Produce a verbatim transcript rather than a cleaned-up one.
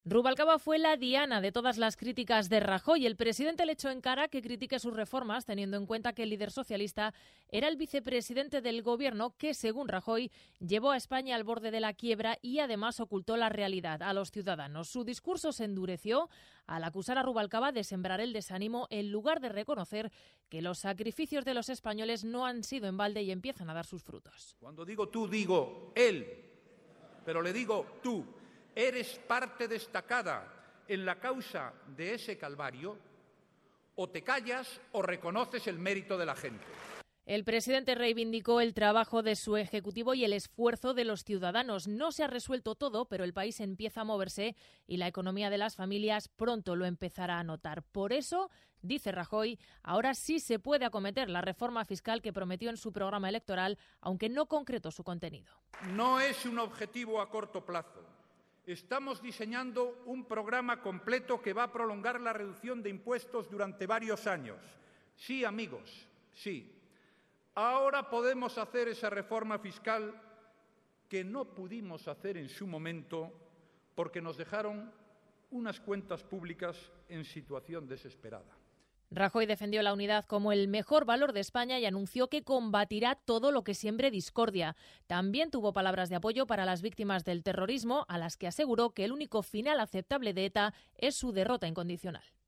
Rubalcaba fue la diana de todas las críticas de Rajoy. El presidente le echó en cara que critique sus reformas, teniendo en cuenta que el líder socialista era el vicepresidente del gobierno que, según Rajoy, llevó a España al borde de la quiebra y además ocultó la realidad a los ciudadanos. Su discurso se endureció al acusar a Rubalcaba de sembrar el desánimo en lugar de reconocer que los sacrificios de los españoles no han sido en balde y empiezan a dar sus frutos. Cuando digo tú, digo él, pero le digo tú. ¿Eres parte destacada en la causa de ese calvario? ¿O te callas o reconoces el mérito de la gente? El presidente reivindicó el trabajo de su ejecutivo y el esfuerzo de los ciudadanos. No se ha resuelto todo, pero el país empieza a moverse y la economía de las familias pronto lo empezará a notar. Por eso, dice Rajoy, ahora sí se puede acometer la reforma fiscal que prometió en su programa electoral, aunque no concretó su contenido. No es un objetivo a corto plazo. Estamos diseñando un programa completo que va a prolongar la reducción de impuestos durante varios años. Sí, amigos, sí. Ahora podemos hacer esa reforma fiscal que no pudimos hacer en su momento porque nos dejaron unas cuentas públicas en situación desesperada. Rajoy defendió la unidad como el mejor valor de España y anunció que combatirá todo lo que siembre discordia. También tuvo palabras de apoyo para las víctimas del terrorismo, a las que aseguró que el único final aceptable de ETA es su derrota incondicional.